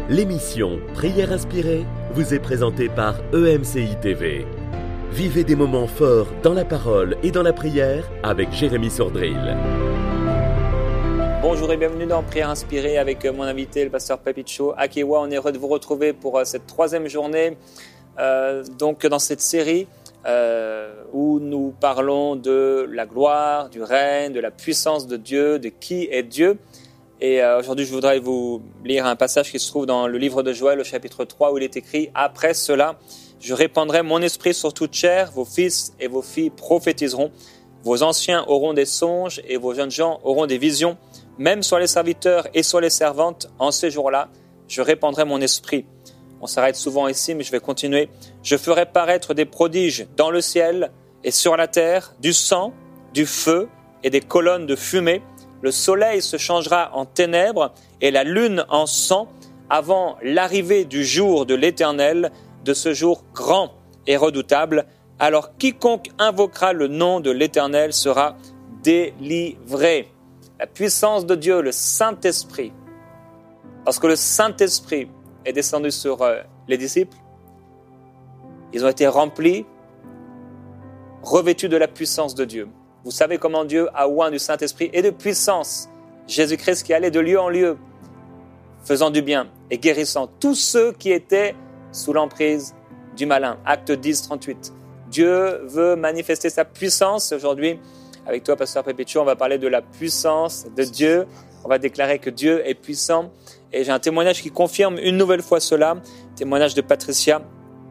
L'émission Prière inspirée vous est présentée par EMCI TV. Vivez des moments forts dans la parole et dans la prière avec Jérémy Sordrill. Bonjour et bienvenue dans Prière inspirée avec mon invité, le pasteur Papicho Akewa. On est heureux de vous retrouver pour cette troisième journée donc dans cette série où nous parlons de la gloire, du règne, de la puissance de Dieu, de qui est Dieu. Et aujourd'hui, je voudrais vous lire un passage qui se trouve dans le livre de Joël, au chapitre 3, où il est écrit « Après cela, je répandrai mon esprit sur toute chair, vos fils et vos filles prophétiseront, vos anciens auront des songes et vos jeunes gens auront des visions, même sur les serviteurs et sur les servantes, en ces jours-là, je répandrai mon esprit. » On s'arrête souvent ici, mais je vais continuer. « Je ferai paraître des prodiges dans le ciel et sur la terre, du sang, du feu et des colonnes de fumée. Le soleil se changera en ténèbres et la lune en sang avant l'arrivée du jour de l'Éternel, de ce jour grand et redoutable. Alors quiconque invoquera le nom de l'Éternel sera délivré. » La puissance de Dieu, le Saint-Esprit. Lorsque le Saint-Esprit est descendu sur les disciples, ils ont été remplis, revêtus de la puissance de Dieu. Vous savez comment Dieu a oint du Saint-Esprit et de puissance. Jésus-Christ qui allait de lieu en lieu, faisant du bien et guérissant tous ceux qui étaient sous l'emprise du malin. Acte 10, 38. Dieu veut manifester sa puissance. Aujourd'hui, avec toi, pasteur Papicho, on va parler de la puissance de Dieu. On va déclarer que Dieu est puissant. Et j'ai un témoignage qui confirme une nouvelle fois cela. Témoignage de Patricia.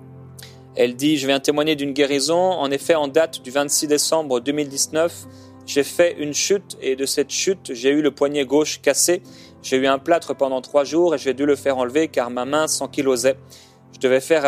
Elle dit « Je viens témoigner d'une guérison. En effet, en date du 26 décembre 2019, j'ai fait une chute et de cette chute, j'ai eu le poignet gauche cassé. J'ai eu un plâtre pendant 3 jours et j'ai dû le faire enlever car ma main s'ankylosait. Je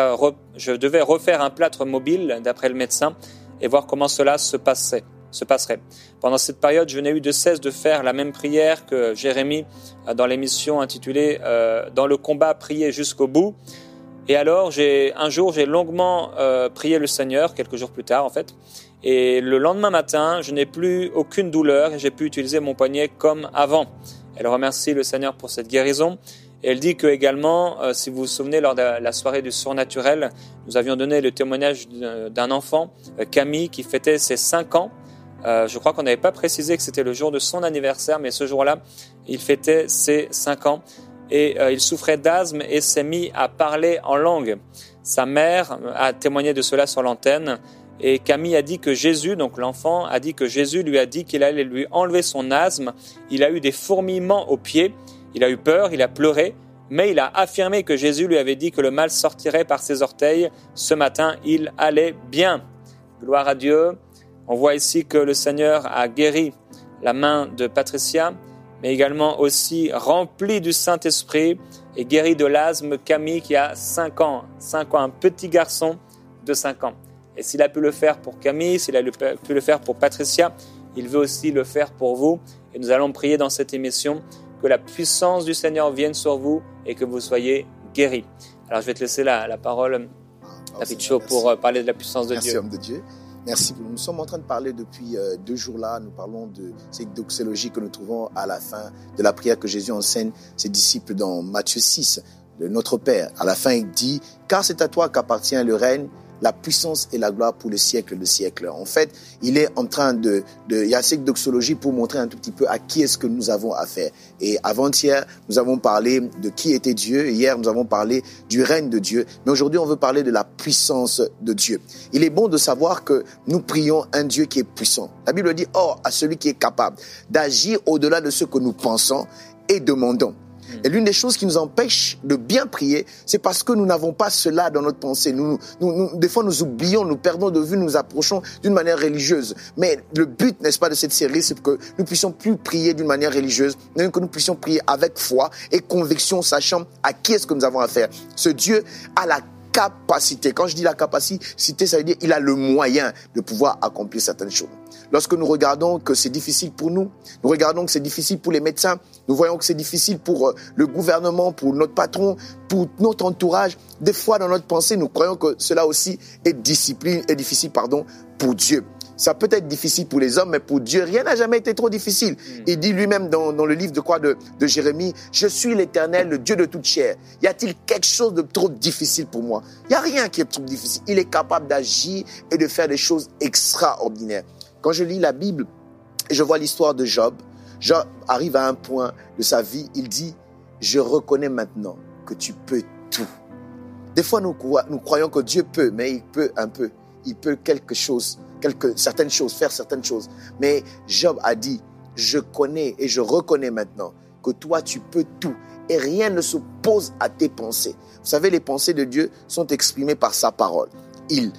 devais refaire un plâtre mobile d'après le médecin et voir comment cela se passerait. Pendant cette période, je n'ai eu de cesse de faire la même prière que Jérémy dans l'émission intitulée « Dans le combat, prier jusqu'au bout ». Et alors, un jour, j'ai longuement prié le Seigneur, quelques jours plus tard en fait, et le lendemain matin, je n'ai plus aucune douleur et j'ai pu utiliser mon poignet comme avant. Elle remercie le Seigneur pour cette guérison. Et elle dit que également, si vous vous souvenez, lors de la soirée du surnaturel, nous avions donné le témoignage d'un enfant, Camille, qui fêtait ses 5 ans. Je crois qu'on n'avait pas précisé que c'était le jour de son anniversaire, mais ce jour-là, il fêtait ses 5 ans. Et il souffrait d'asthme et s'est mis à parler en langue. Sa mère a témoigné de cela sur l'antenne. Et Camille a dit que Jésus, donc l'enfant, a dit que Jésus lui a dit qu'il allait lui enlever son asthme. Il a eu des fourmillements aux pieds. Il a eu peur, il a pleuré. Mais il a affirmé que Jésus lui avait dit que le mal sortirait par ses orteils. Ce matin, il allait bien. Gloire à Dieu. On voit ici que le Seigneur a guéri la main de Patricia, mais également aussi rempli du Saint-Esprit et guéri de l'asthme Camille qui a 5 ans, un petit garçon de 5 ans. Et s'il a pu le faire pour Camille, s'il a pu le faire pour Patricia, il veut aussi le faire pour vous. Et nous allons prier dans cette émission que la puissance du Seigneur vienne sur vous et que vous soyez guéris. Alors je vais te laisser la parole, Papicho, pour parler de la puissance de Dieu. Merci, homme de Dieu. Merci. Nous sommes en train de parler depuis 2 jours là. Nous parlons de cette doxologie que nous trouvons à la fin de la prière que Jésus enseigne ses disciples dans Matthieu 6, de notre Père. À la fin, il dit « Car c'est à toi qu'appartient le règne, la puissance et la gloire pour le siècle de siècles. » En fait, il est en train il y a cette doxologie pour montrer un tout petit peu à qui est-ce que nous avons affaire. Et avant-hier, nous avons parlé de qui était Dieu. Hier, nous avons parlé du règne de Dieu. Mais aujourd'hui, on veut parler de la puissance de Dieu. Il est bon de savoir que nous prions un Dieu qui est puissant. La Bible dit « Or, à celui qui est capable d'agir au-delà de ce que nous pensons et demandons. » Et l'une des choses qui nous empêche de bien prier, c'est parce que nous n'avons pas cela dans notre pensée. Des fois, nous oublions, nous perdons de vue, nous approchons d'une manière religieuse. Mais le but, n'est-ce pas, de cette série, c'est que nous puissions plus prier d'une manière religieuse, mais que nous puissions prier avec foi et conviction, sachant à qui est-ce que nous avons affaire. Ce Dieu a la capacité. Quand je dis la capacité, ça veut dire qu'il a le moyen de pouvoir accomplir certaines choses. Lorsque nous regardons que c'est difficile pour nous regardons que c'est difficile pour les médecins, nous voyons que c'est difficile pour le gouvernement, pour notre patron, pour notre entourage. Des fois, dans notre pensée, nous croyons que cela aussi est difficile pour Dieu. Ça peut être difficile pour les hommes, mais pour Dieu, rien n'a jamais été trop difficile. Il dit lui-même dans le livre de Jérémie, « Je suis l'Éternel, le Dieu de toute chair. Y a-t-il quelque chose de trop difficile pour moi ?» Il n'y a rien qui est trop difficile. Il est capable d'agir et de faire des choses extraordinaires. Quand je lis la Bible et je vois l'histoire de Job, Job arrive à un point de sa vie, il dit, « Je reconnais maintenant que tu peux tout. » Des fois, nous croyons que Dieu peut, mais il peut un peu. Il peut certaines choses, faire certaines choses. Mais Job a dit, je connais et je reconnais maintenant que toi, tu peux tout. Et rien ne s'oppose à tes pensées. Vous savez, les pensées de Dieu sont exprimées par sa parole. Il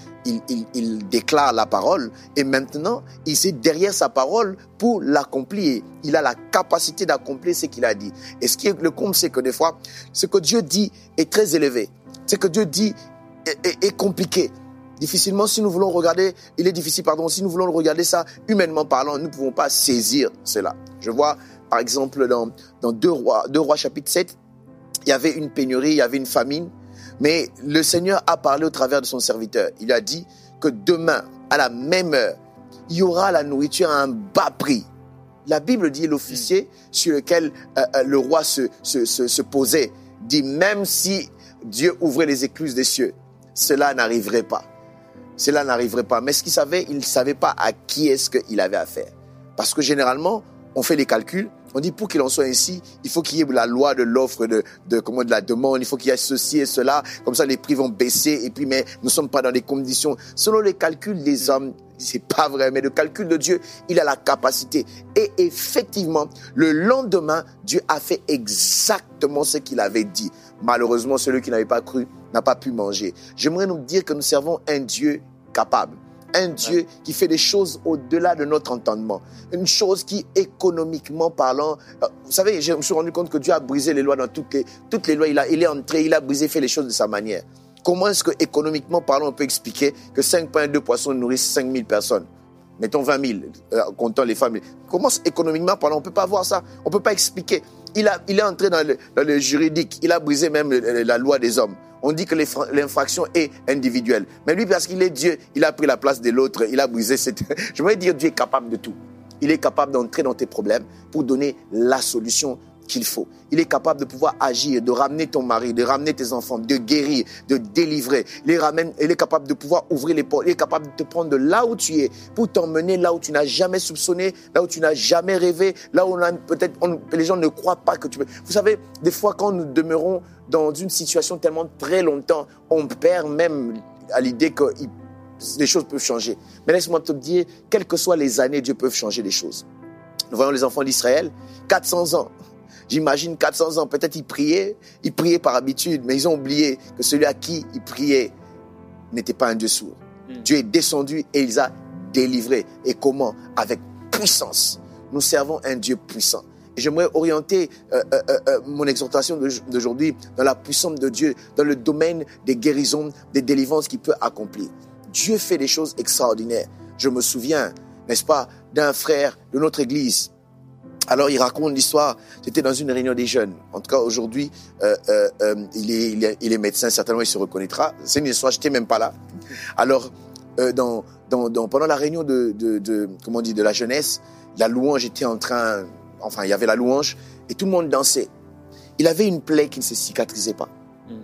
déclare la parole et maintenant, il est derrière sa parole pour l'accomplir. Il a la capacité d'accomplir ce qu'il a dit. Et ce qui est le comble, c'est que des fois, ce que Dieu dit est très élevé. Ce que Dieu dit est compliqué. Difficilement, si nous voulons regarder, si nous voulons regarder ça humainement parlant, nous ne pouvons pas saisir cela. Je vois, par exemple, dans 2 Rois chapitre 7, il y avait une pénurie, il y avait une famine, mais le Seigneur a parlé au travers de son serviteur. Il a dit que demain, à la même heure, il y aura la nourriture à un bas prix. La Bible dit, l'officier sur lequel le roi se posait, dit même si Dieu ouvrait les écluses des cieux, cela n'arriverait pas. Cela n'arriverait pas. Mais ce qu'il savait, il ne savait pas à qui est-ce qu'il avait affaire. Parce que généralement, on fait les calculs, on dit pour qu'il en soit ainsi, il faut qu'il y ait la loi de l'offre, de la demande, il faut qu'il y ait ceci et cela, comme ça les prix vont baisser, et puis mais nous ne sommes pas dans des conditions. Selon les calculs des hommes, c'est pas vrai, mais le calcul de Dieu, il a la capacité. Et effectivement, le lendemain, Dieu a fait exactement ce qu'il avait dit. Malheureusement, celui qui n'avait pas cru n'a pas pu manger. J'aimerais nous dire que nous servons un Dieu capable. Un Dieu qui fait des choses au-delà de notre entendement. Une chose qui, économiquement parlant... Vous savez, je me suis rendu compte que Dieu a brisé les lois dans toutes les lois. Il est entré, il a brisé, fait les choses de sa manière. Comment est-ce que, économiquement parlant, on peut expliquer que 5 pains et 2 poissons nourrissent 5000 personnes? Mettons 20 000, comptant les familles. Comment, économiquement parlant, on ne peut pas voir ça? On ne peut pas expliquer. Il est entré dans le juridique. Il a brisé même la loi des hommes. On dit que l'infraction est individuelle. Mais lui, parce qu'il est Dieu, il a pris la place de l'autre. Il a brisé cette... Je voudrais dire, Dieu est capable de tout. Il est capable d'entrer dans tes problèmes pour donner la solution qu'il faut. Il est capable de pouvoir agir, de ramener ton mari, de ramener tes enfants, de guérir, de délivrer. Il est capable de pouvoir ouvrir les portes. Il est capable de te prendre de là où tu es pour t'emmener là où tu n'as jamais soupçonné, là où tu n'as jamais rêvé, là où les gens ne croient pas que tu peux. Vous savez, des fois, quand nous demeurons dans une situation tellement très longtemps, on perd même à l'idée que les choses peuvent changer. Mais laisse-moi te dire, quelles que soient les années, Dieu peut changer les choses. Nous voyons les enfants d'Israël, 400 ans. J'imagine 400 ans, peut-être ils priaient par habitude, mais ils ont oublié que celui à qui ils priaient n'était pas un Dieu sourd. Dieu est descendu et il les a délivrés. Et comment? Avec puissance. Nous servons un Dieu puissant. Et j'aimerais orienter mon exhortation d'aujourd'hui dans la puissance de Dieu, dans le domaine des guérisons, des délivrances qu'il peut accomplir. Dieu fait des choses extraordinaires. Je me souviens, n'est-ce pas, d'un frère de notre église. Alors, il raconte l'histoire, c'était dans une réunion des jeunes. En tout cas, aujourd'hui, il est médecin, certainement, il se reconnaîtra. C'est une histoire, je n'étais même pas là. Alors, pendant la réunion de la jeunesse, la louange était il y avait la louange, et tout le monde dansait. Il avait une plaie qui ne se cicatrisait pas.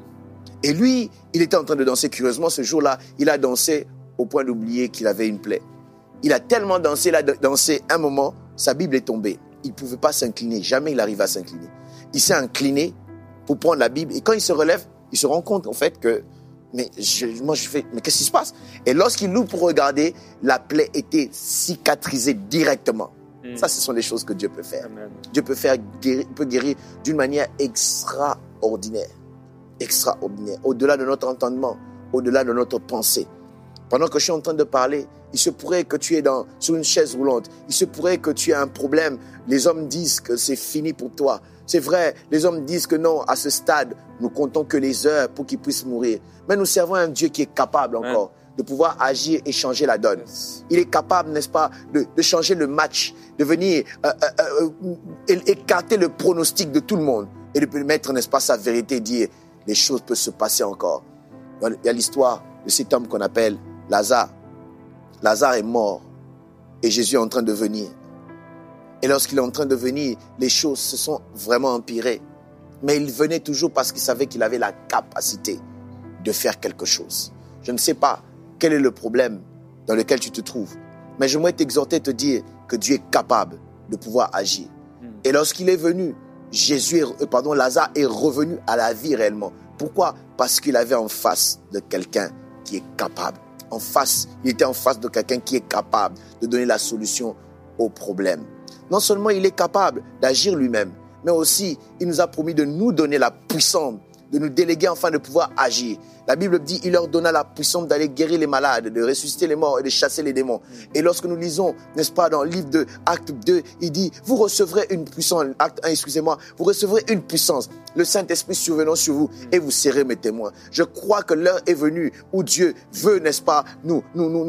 Et lui, il était en train de danser curieusement. Ce jour-là, il a dansé au point d'oublier qu'il avait une plaie. Il a tellement dansé, un moment, sa Bible est tombée. Il ne pouvait pas s'incliner. Jamais il arrive à s'incliner. Il s'est incliné pour prendre la Bible. Et quand il se relève, il se rend compte en fait que... Mais qu'est-ce qui se passe? Et lorsqu'il ouvre pour regarder, la plaie était cicatrisée directement. Ça, ce sont les choses que Dieu peut faire. Amen. Dieu peut guérir d'une manière extraordinaire. Extraordinaire. Au-delà de notre entendement, au-delà de notre pensée. Pendant que je suis en train de parler, il se pourrait que tu es sur une chaise roulante. Il se pourrait que tu aies un problème. Les hommes disent que c'est fini pour toi. C'est vrai, les hommes disent que non, à ce stade, nous comptons que les heures pour qu'ils puissent mourir. Mais nous servons un Dieu qui est capable encore de pouvoir agir et changer la donne. Il est capable, n'est-ce pas, de changer le match, de venir écarter le pronostic de tout le monde et de mettre, n'est-ce pas, sa vérité et dire les choses peuvent se passer encore. Il y a l'histoire de cet homme qu'on appelle Lazare. Lazare est mort Et Jésus est en train de venir. Et lorsqu'il est en train de venir, les choses se sont vraiment empirées. Mais il venait toujours parce qu'il savait qu'il avait la capacité de faire quelque chose. Je ne sais pas quel est le problème dans lequel tu te trouves. Mais j'aimerais t'exhorter, te dire que Dieu est capable de pouvoir agir. Et lorsqu'il est venu, Lazare est revenu à la vie réellement. Pourquoi? Parce qu'il avait en face de quelqu'un qui est capable. Il était en face de quelqu'un qui est capable de donner la solution au problème. Non seulement il est capable d'agir lui-même, mais aussi il nous a promis de nous donner la puissance, de nous déléguer enfin de pouvoir agir. La Bible dit, il leur donna la puissance d'aller guérir les malades, de ressusciter les morts et de chasser les démons. Et lorsque nous lisons, n'est-ce pas, dans le livre de Acte 2, il dit, vous recevrez une puissance, Acte 1, vous recevrez une puissance, le Saint-Esprit survenant sur vous, et vous serez mes témoins. Je crois que l'heure est venue où Dieu veut, n'est-ce pas, nous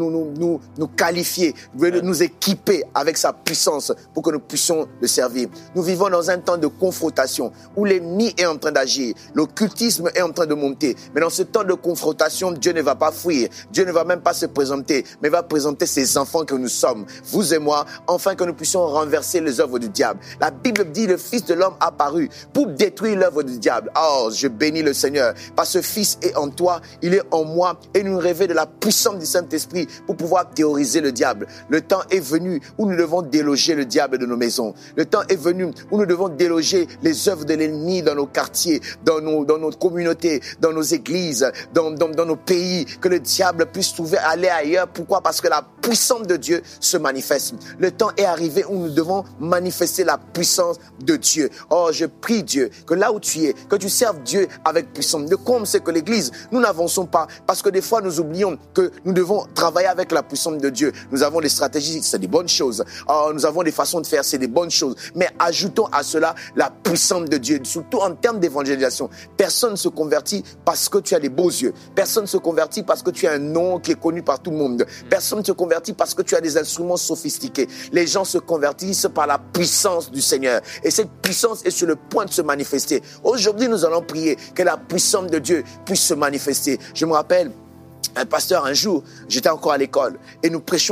qualifier, veut nous équiper avec sa puissance pour que nous puissions le servir. Nous vivons dans un temps de confrontation où l'ennemi est en train d'agir, l'occultisme est en train de monter. Mais dans ce temps de confrontation, Dieu ne va pas fuir. Dieu ne va même pas se présenter, mais va présenter ses enfants que nous sommes, vous et moi, afin que nous puissions renverser les œuvres du diable. La Bible dit, le Fils de l'homme apparu pour détruire l'œuvre du diable. Oh, je bénis le Seigneur, parce que ce Fils est en toi, il est en moi, et nous rêvons de la puissance du Saint-Esprit pour pouvoir théoriser le diable. Le temps est venu où nous devons déloger le diable de nos maisons. Le temps est venu où nous devons déloger les œuvres de l'ennemi dans nos quartiers, dans nos communautés, dans nos églises, dans nos pays, que le diable puisse trouver aller ailleurs. Pourquoi? Parce que la puissance de Dieu se manifeste. Le temps est arrivé où nous devons manifester la puissance de Dieu. Oh, je prie Dieu que là où tu es, que tu serves Dieu avec puissance. Le comble, c'est que l'Église, nous n'avançons pas parce que des fois nous oublions que nous devons travailler avec la puissance de Dieu. Nous avons des stratégies, c'est des bonnes choses. Oh, nous avons des façons de faire, c'est des bonnes choses. Mais ajoutons à cela la puissance de Dieu, surtout en termes d'évangélisation. Personne ne se convertit parce que tu as des beaux yeux. Personne ne se convertit parce que tu as un nom qui est connu par tout le monde. Personne ne se convertit parce que tu as des instruments sophistiqués. Les gens se convertissent par la puissance du Seigneur. Et cette puissance est sur le point de se manifester. Aujourd'hui, nous allons prier que la puissance de Dieu puisse se manifester. Je me rappelle, un pasteur, un jour, j'étais encore à l'école et nous prêchions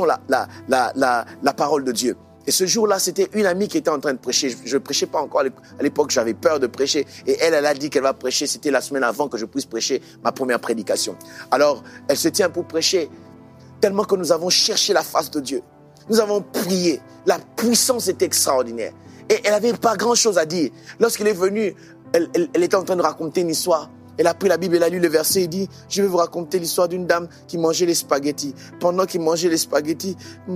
la parole de Dieu. Et ce jour-là, c'était une amie qui était en train de prêcher. Je ne prêchais pas encore à l'époque, j'avais peur de prêcher. Et elle a dit qu'elle va prêcher. C'était la semaine avant que je puisse prêcher ma première prédication. Alors, elle se tient pour prêcher tellement que nous avons cherché la face de Dieu. Nous avons prié. La puissance était extraordinaire. Et elle n'avait pas grand-chose à dire. Lorsqu'elle est venue, elle était en train de raconter une histoire. Elle a pris la Bible, elle a lu le verset et dit, je vais vous raconter l'histoire d'une dame qui mangeait les spaghettis. Pendant qu'il mangeait les spaghettis,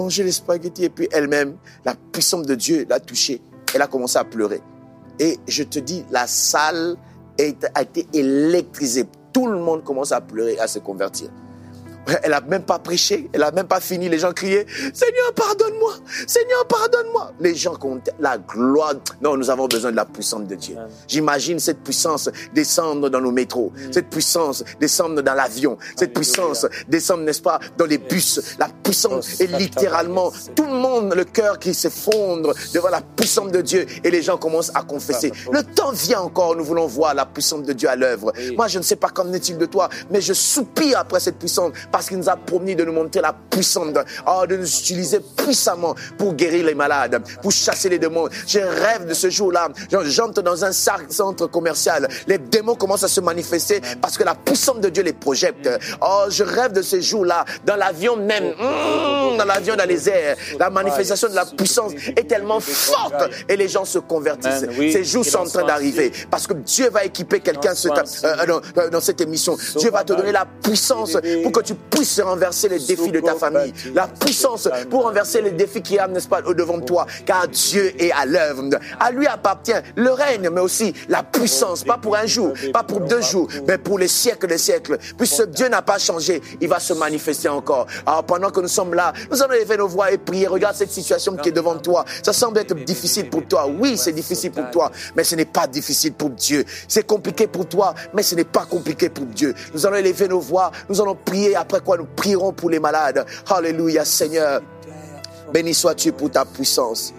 et puis elle-même, la puissance de Dieu l'a touchée. Elle a commencé à pleurer. Et je te dis, la salle a été électrisée. Tout le monde commence à pleurer, à se convertir. Elle n'a même pas prêché, elle n'a même pas fini. Les gens criaient, Seigneur, pardonne-moi, Seigneur, pardonne-moi. Les gens comptaient la gloire. Non, nous avons besoin de la puissance de Dieu. J'imagine cette puissance descendre dans nos métros, cette puissance descendre dans l'avion, cette puissance descendre, n'est-ce pas, dans les bus. La puissance est littéralement tout le monde, le cœur qui s'effondre devant la puissance de Dieu et les gens commencent à confesser. Le temps vient encore, nous voulons voir la puissance de Dieu à l'œuvre. Moi, je ne sais pas qu'en est-il de toi, mais je soupire après cette puissance. Parce qu'il nous a promis de nous montrer la puissance, de nous utiliser puissamment pour guérir les malades, pour chasser les démons. Je rêve de ce jour-là. J'entre dans un centre commercial. Les démons commencent à se manifester parce que la puissance de Dieu les projette. Oh, je rêve de ce jour-là. Dans l'avion même, dans l'avion, dans les airs, la manifestation de la puissance est tellement forte et les gens se convertissent. Ces jours sont en train d'arriver parce que Dieu va équiper quelqu'un dans cette émission. Dieu va te donner la puissance pour que tu puisses renverser les défis de ta famille. La puissance pour renverser les défis qui am, n'est-ce pas, au-devant de toi. Car Dieu est à l'œuvre. À lui appartient le règne, mais aussi la puissance. Pas pour un jour, pas pour 2 jours, mais pour les siècles des siècles. Puisque Dieu n'a pas changé, il va se manifester encore. Alors pendant que nous sommes là, nous allons élever nos voix et prier. Regarde cette situation qui est devant toi. Ça semble être difficile pour toi. Oui, c'est difficile pour toi, mais ce n'est pas difficile pour Dieu. C'est compliqué pour toi, mais ce n'est pas compliqué pour Dieu. Nous allons élever nos voix, nous allons prier, après quoi nous prierons pour les malades. Alléluia, Seigneur. Béni sois-tu pour ta puissance.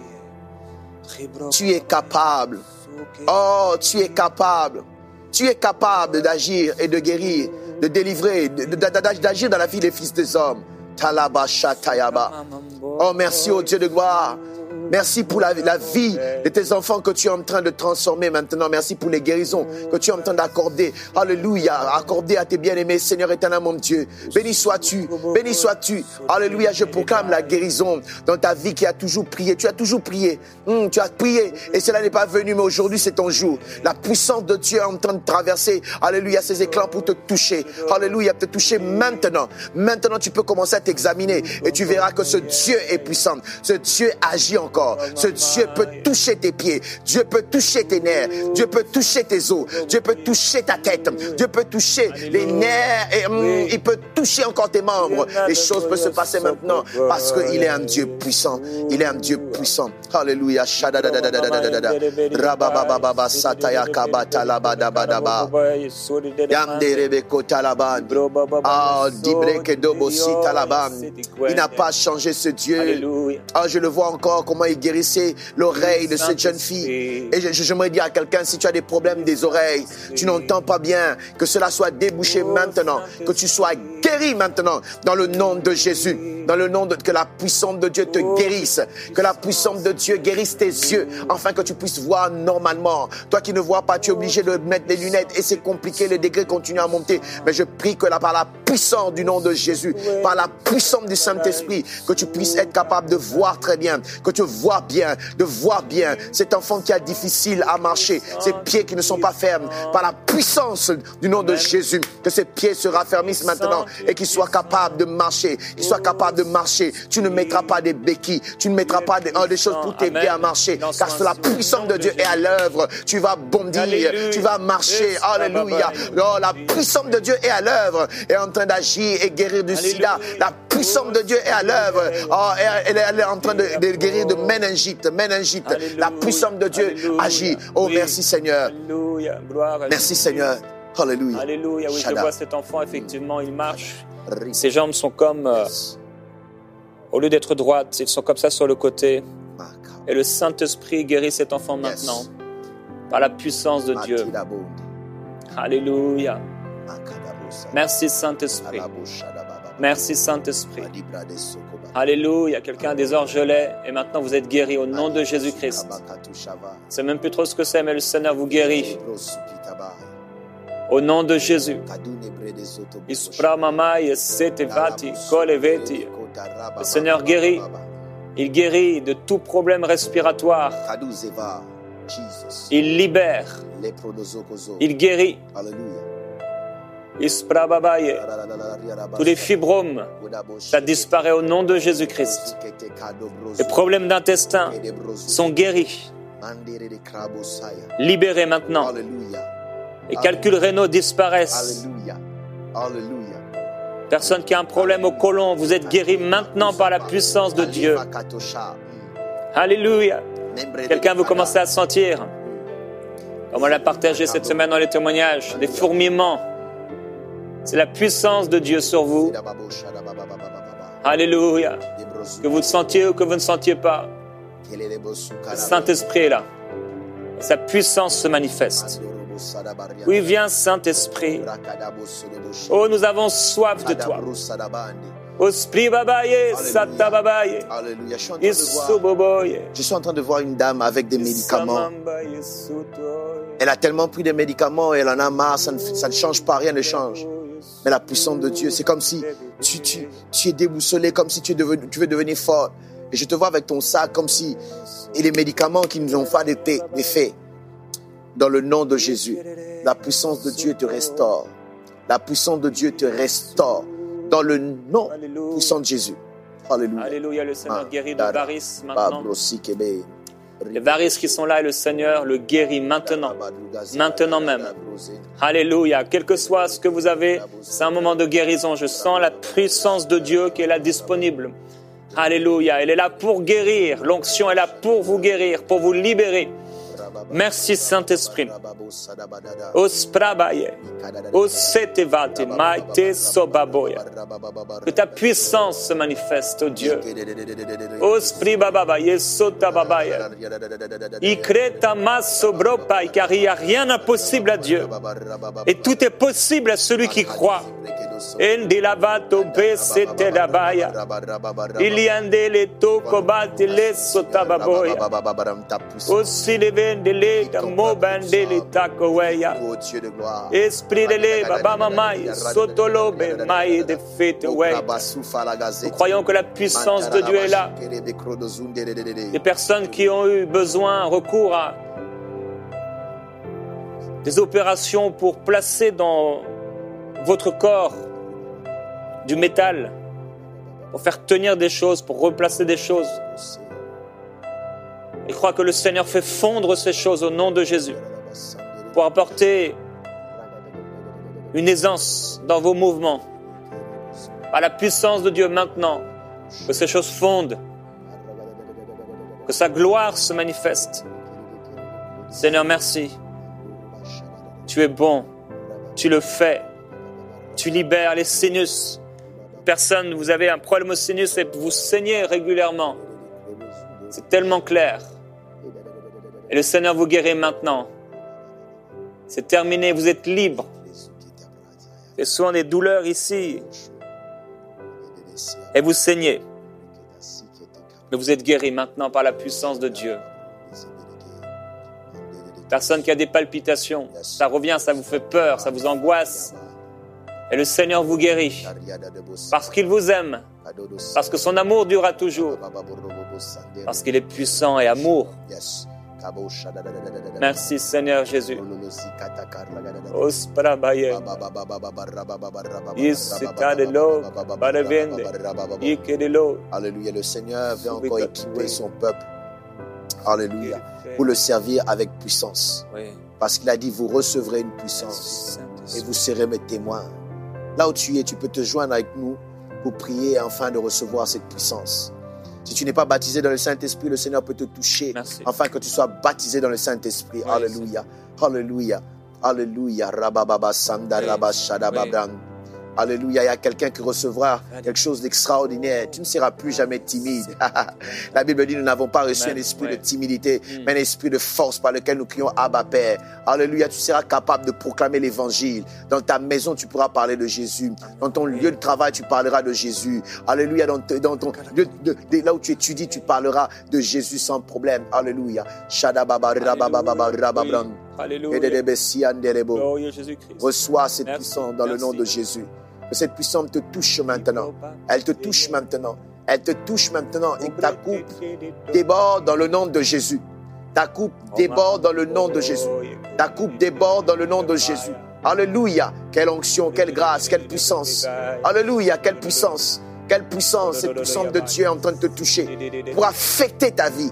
Tu es capable. Oh, tu es capable. Tu es capable d'agir et de guérir, de délivrer, d'agir dans la vie des fils des hommes. Talaba Shatayaba. Oh, merci au Dieu de gloire. Merci pour la vie de tes enfants que tu es en train de transformer maintenant. Merci pour les guérisons que tu es en train d'accorder. Alléluia. Accorder à tes bien-aimés, Seigneur éternel, mon Dieu. Béni sois-tu. Béni sois-tu. Alléluia. Je proclame la guérison dans ta vie qui a toujours prié. Tu as toujours prié. Tu as prié et cela n'est pas venu, mais aujourd'hui c'est ton jour. La puissance de Dieu est en train de traverser. Alléluia. Ces éclats pour te toucher. Alléluia. Te toucher maintenant. Maintenant, tu peux commencer à t'examiner et tu verras que ce Dieu est puissant. Ce Dieu agit encore. Ce Dieu peut toucher tes pieds. Dieu peut toucher tes nerfs. Dieu peut toucher tes os. Dieu peut toucher ta tête. Dieu peut toucher les nerfs. Et il peut toucher encore tes membres. Les choses peuvent se passer maintenant parce qu'il est un Dieu puissant. Il est un Dieu puissant. Alléluia. Rabababa sataya kabata labadabadaba. Yamderebe kotalaban. Ah, dibreke dobo sitalaban. Il n'a pas changé ce Dieu. Ah, je le vois encore comment il guérissait l'oreille de cette jeune fille. Et j'aimerais dire à quelqu'un, si tu as des problèmes des oreilles, tu n'entends pas bien, que cela soit débouché maintenant, que tu sois guéri maintenant, dans le nom de Jésus, dans le nom de, que la puissance de Dieu te guérisse, que la puissance de Dieu guérisse tes yeux, afin que tu puisses voir normalement. Toi qui ne vois pas, tu es obligé de mettre des lunettes et c'est compliqué, les degrés continuent à monter. Mais je prie que par la puissance du nom de Jésus, par la puissance du Saint-Esprit, que tu puisses être capable de voir très bien, que tu vois bien, de voir bien cet enfant qui a difficile à marcher, ses pieds qui ne sont pas fermes, par la puissance du nom de Jésus, que ses pieds se raffermissent maintenant et qu'il soit capable de marcher, qu'il soit capable de marcher. Tu ne mettras pas des béquilles, tu ne mettras pas des choses pour t'aider à marcher, car c'est la puissance de Dieu est à l'œuvre. Tu vas bondir, tu vas marcher. Alléluia. Oh, la puissance de Dieu est à l'œuvre, est en train d'agir et guérir du sida. La puissance de Dieu est à l'œuvre. Oh, elle est en train de guérir de méningite. La puissance de Dieu agit. Oh, merci Seigneur. Merci Seigneur. Alléluia. Alléluia. Oui, je vois cet enfant, effectivement, il marche. Ses jambes sont comme, au lieu d'être droites, ils sont comme ça sur le côté. Et le Saint-Esprit guérit cet enfant maintenant. Par la puissance de Dieu. Alléluia. Merci Saint-Esprit. Merci Saint-Esprit. Alléluia. Quelqu'un a des orgelets et maintenant vous êtes guéri au nom de Jésus-Christ. C'est même plus trop ce que c'est, mais le Seigneur vous guérit. Au nom de Jésus. Le Seigneur guérit. Il guérit de tout problème respiratoire. Il libère. Il guérit. Tous les fibromes, ça disparaît au nom de Jésus-Christ. Les problèmes d'intestin sont guéris. Libérés maintenant. Les calculs rénaux disparaissent. Personne qui a un problème au côlon, vous êtes guéri maintenant par la puissance de Dieu. Alléluia. Quelqu'un veut commencer à sentir, comme on l'a partagé cette semaine dans les témoignages, des fourmillements. C'est la puissance de Dieu sur vous. Alléluia. Que vous le sentiez ou que vous ne sentiez pas, le Saint-Esprit est là. Sa puissance se manifeste. Oui, viens Saint-Esprit. Oh, nous avons soif de toi. Ospri babaye, sata babaye. Alléluia. Je suis en train de voir une dame avec des médicaments. Elle a tellement pris des médicaments et elle en a marre, ça ne change pas, rien ne change. Mais la puissance de Dieu, c'est comme si tu es déboussolé, comme si tu veux devenir fort. Et je te vois avec ton sac comme si... Et les médicaments qui ne ont pas d'effet. Dans le nom de Jésus, la puissance de Dieu te restaure. La puissance de Dieu te restaure. Dans le nom puissant de Jésus. Alléluia. Alléluia, le Seigneur guérit de varices maintenant. Les varices qui sont là, et le Seigneur le guérit maintenant. Maintenant même. Alléluia. Quel que soit ce que vous avez, c'est un moment de guérison. Je sens la puissance de Dieu qui est là disponible. Alléluia. Elle est là pour guérir. L'onction est là pour vous guérir, pour vous libérer. Merci Saint-Esprit. Que ta puissance se manifeste, oh Dieu. Car il n'y a rien d'impossible à Dieu. Et tout est possible à celui qui croit. Endi lavato besete dabaya. Iliande le toko bati le sotababoya. Aussi le vende le da mobande le takoweya. Esprit de le baba mamai sotolobe mai de fete way. Nous croyons que la puissance de Dieu est là. Des personnes qui ont eu besoin, recours à des opérations pour placer dans votre corps du métal, pour faire tenir des choses, pour replacer des choses. Et crois que le Seigneur fait fondre ces choses au nom de Jésus pour apporter une aisance dans vos mouvements. Par la puissance de Dieu maintenant, que ces choses fondent, que sa gloire se manifeste. Seigneur, merci. Tu es bon, tu le fais, tu libères les sinus. Personne, vous avez un problème au sinus et vous saignez régulièrement. C'est tellement clair. Et le Seigneur vous guérit maintenant. C'est terminé, vous êtes libre. Et souvent des douleurs ici. Et vous saignez. Mais vous êtes guéri maintenant par la puissance de Dieu. Personne qui a des palpitations, ça revient, ça vous fait peur, ça vous angoisse. Et le Seigneur vous guérit. Parce qu'il vous aime. Parce que son amour durera toujours. Parce qu'il est puissant et amour. Merci Seigneur Jésus. Alléluia, le Seigneur veut encore équiper son peuple. Alléluia, pour le servir avec puissance. Parce qu'il a dit, vous recevrez une puissance et vous serez mes témoins. Là où tu es, tu peux te joindre avec nous pour prier afin de recevoir cette puissance. Si tu n'es pas baptisé dans le Saint-Esprit, le Seigneur peut te toucher. Merci. Afin que tu sois baptisé dans le Saint-Esprit. Oui, Alléluia. Alléluia. Alléluia. Rabababa Sanda Rabashadababran. Alléluia, il y a quelqu'un qui recevra quelque chose d'extraordinaire. Tu ne seras plus jamais timide. La Bible dit, nous n'avons pas reçu un esprit de timidité, mais un esprit de force par lequel nous crions Abba Père. Alléluia, tu seras capable de proclamer l'évangile. Dans ta maison, tu pourras parler de Jésus. Dans ton lieu de travail, tu parleras de Jésus. Alléluia, dans ton lieu là où tu étudies, tu parleras de Jésus sans problème. Alléluia. Shadababa Rabababa Rababran. Alléluia. Glorieux Jésus-Christ. Reçois cette puissance dans le nom de Jésus. Que cette puissance te touche maintenant. Elle te touche maintenant. Elle te touche maintenant et que ta coupe déborde dans le nom de Jésus. Ta coupe déborde dans le nom de Jésus. Ta coupe déborde dans le nom de Jésus. Alléluia. Quelle onction, quelle grâce, quelle puissance. Alléluia, quelle puissance. Quelle puissance, cette puissance de Dieu est en train de te toucher pour affecter ta vie,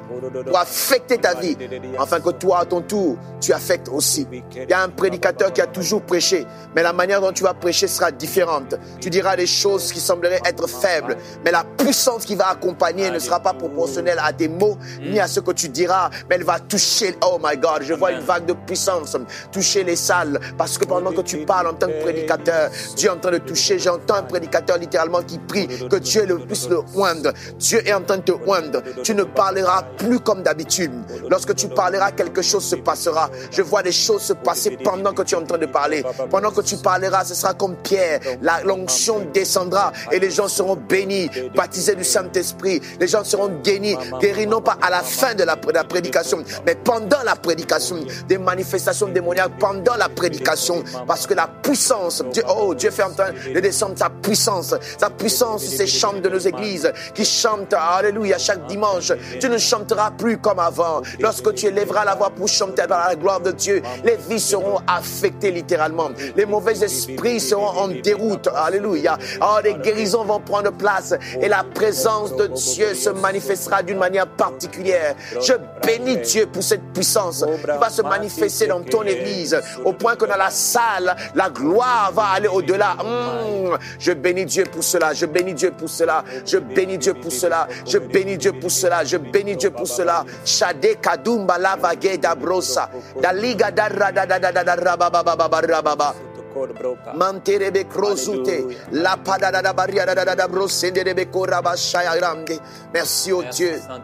afin que toi, à ton tour, tu affectes aussi. Il y a un prédicateur qui a toujours prêché, mais la manière dont tu vas prêcher sera différente. Tu diras des choses qui sembleraient être faibles, mais la puissance qui va accompagner ne sera pas proportionnelle à tes mots, ni à ce que tu diras, mais elle va toucher, oh my God, je vois une vague de puissance toucher les salles, parce que pendant que tu parles en tant que prédicateur, Dieu est en train de toucher. J'entends un prédicateur littéralement qui prie que Dieu puisse le oindre. Dieu est en train de te oindre. Tu ne parleras plus comme d'habitude. Lorsque tu parleras, quelque chose se passera. Je vois des choses se passer pendant que tu es en train de parler. Pendant que tu parleras, ce sera comme Pierre. L'onction descendra et les gens seront bénis, baptisés du Saint-Esprit. Les gens seront guéris non pas à la fin de la prédication, mais pendant la prédication. Des manifestations démoniaques pendant la prédication. Parce que la puissance, Dieu fait en train de descendre sa puissance. Sa puissance, ces chants de nos églises qui chantent, alléluia, chaque dimanche. Tu ne chanteras plus comme avant. Lorsque tu élèveras la voix pour chanter par la gloire de Dieu, les vies seront affectées littéralement. Les mauvais esprits seront en déroute. Alléluia. Les guérisons vont prendre place et la présence de Dieu se manifestera d'une manière particulière. Je bénis Dieu pour cette puissance qui va se manifester dans ton église au point que dans la salle, la gloire va aller au-delà. Je bénis Dieu pour cela. Je bénis Dieu pour cela. Je bénis Dieu pour cela. Je bénis Dieu pour cela. Je bénis Dieu pour cela. Shade kadumba lava geda brosa. Da liga da rada da da da da rababa. Manterebe crozute la pada da baria da brosende rebe koraba shaya grande. Merci au Dieu.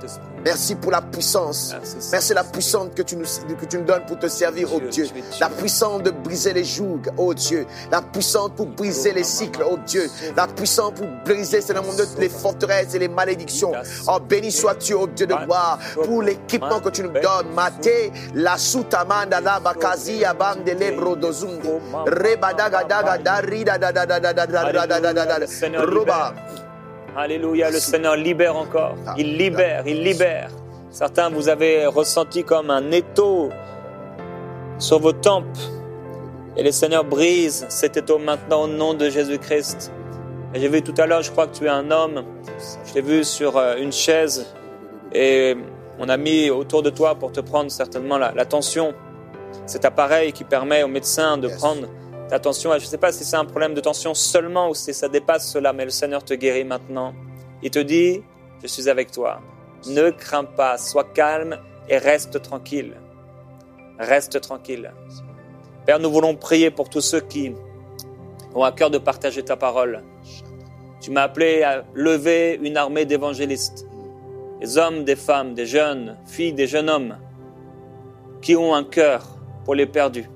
Merci pour la puissance. Merci la puissance que tu nous donnes pour te servir, oh Dieu. La puissance de briser les jougs, oh Dieu. La puissance pour briser les cycles, oh Dieu. La puissance pour briser, Seigneur mon Dieu, les forteresses et les malédictions. Oh, béni sois-tu, oh Dieu de gloire, pour l'équipement que tu nous donnes. Maté, la soutamanda, la bakazi, abam de lebro dozunde. Rebadagadaga, darida, roba. Alléluia, le Seigneur libère encore. Il libère, il libère. Certains, vous avez ressenti comme un étau sur vos tempes. Et le Seigneur brise cet étau maintenant au nom de Jésus-Christ. Et j'ai vu tout à l'heure, je crois que tu es un homme. Je t'ai vu sur une chaise et on a mis autour de toi pour te prendre certainement la tension. Cet appareil qui permet aux médecins de prendre ta tension. Et je ne sais pas si c'est un problème de tension seulement ou si ça dépasse cela, mais le Seigneur te guérit maintenant. Il te dit, je suis avec toi. Ne crains pas, sois calme et reste tranquille. Reste tranquille. Père, nous voulons prier pour tous ceux qui ont à cœur de partager ta parole. Tu m'as appelé à lever une armée d'évangélistes. Des hommes, des femmes, des jeunes filles, des jeunes hommes qui ont un cœur pour les perdus.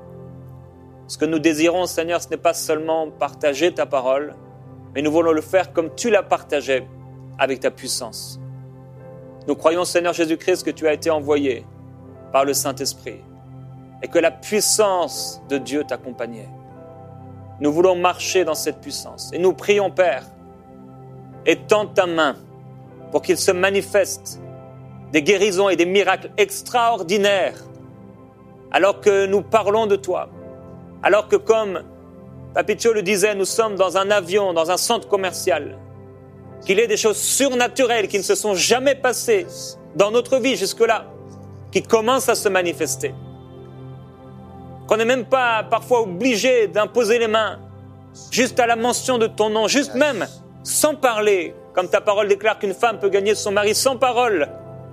Ce que nous désirons, Seigneur, ce n'est pas seulement partager ta parole, mais nous voulons le faire comme tu l'as partagé, avec ta puissance. Nous croyons, Seigneur Jésus-Christ, que tu as été envoyé par le Saint-Esprit et que la puissance de Dieu t'accompagnait. Nous voulons marcher dans cette puissance et nous prions, Père, étends ta main pour qu'il se manifeste des guérisons et des miracles extraordinaires alors que nous parlons de toi. Alors que comme Papicho le disait, nous sommes dans un avion, dans un centre commercial, qu'il y ait des choses surnaturelles qui ne se sont jamais passées dans notre vie jusque-là, qui commencent à se manifester. Qu'on n'est même pas parfois obligé d'imposer les mains, juste à la mention de ton nom, juste même sans parler, comme ta parole déclare qu'une femme peut gagner son mari sans parole,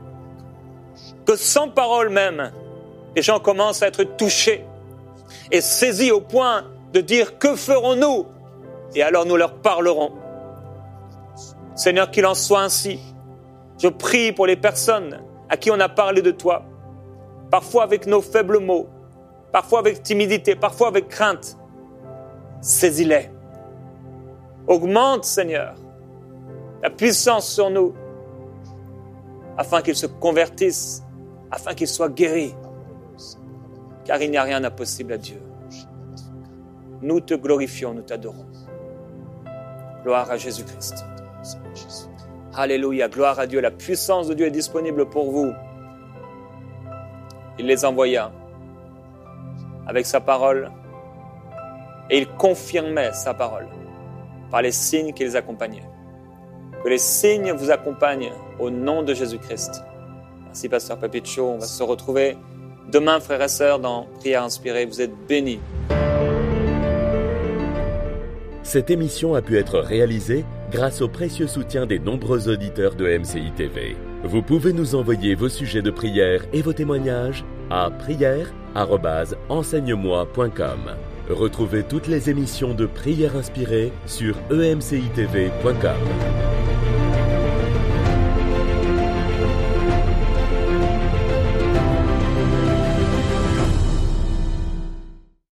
que sans parole même, les gens commencent à être touchés et saisis au point de dire « Que ferons-nous » Et alors nous leur parlerons. Seigneur, qu'il en soit ainsi. Je prie pour les personnes à qui on a parlé de toi, parfois avec nos faibles mots, parfois avec timidité, parfois avec crainte. Saisis-les. Augmente, Seigneur, la puissance sur nous, afin qu'ils se convertissent, afin qu'ils soient guéris. Car il n'y a rien d'impossible à Dieu. Nous te glorifions, nous t'adorons. Gloire à Jésus-Christ. Alléluia, gloire à Dieu. La puissance de Dieu est disponible pour vous. Il les envoya avec sa parole et il confirmait sa parole par les signes qui les accompagnaient. Que les signes vous accompagnent au nom de Jésus-Christ. Merci, Pasteur Papicho. On va se retrouver demain, frères et sœurs, dans Prière inspirée. Vous êtes bénis. Cette émission a pu être réalisée grâce au précieux soutien des nombreux auditeurs de MCI TV. Vous pouvez nous envoyer vos sujets de prière et vos témoignages à prière@enseigne-moi.com. Retrouvez toutes les émissions de Prière inspirée sur emcitv.com.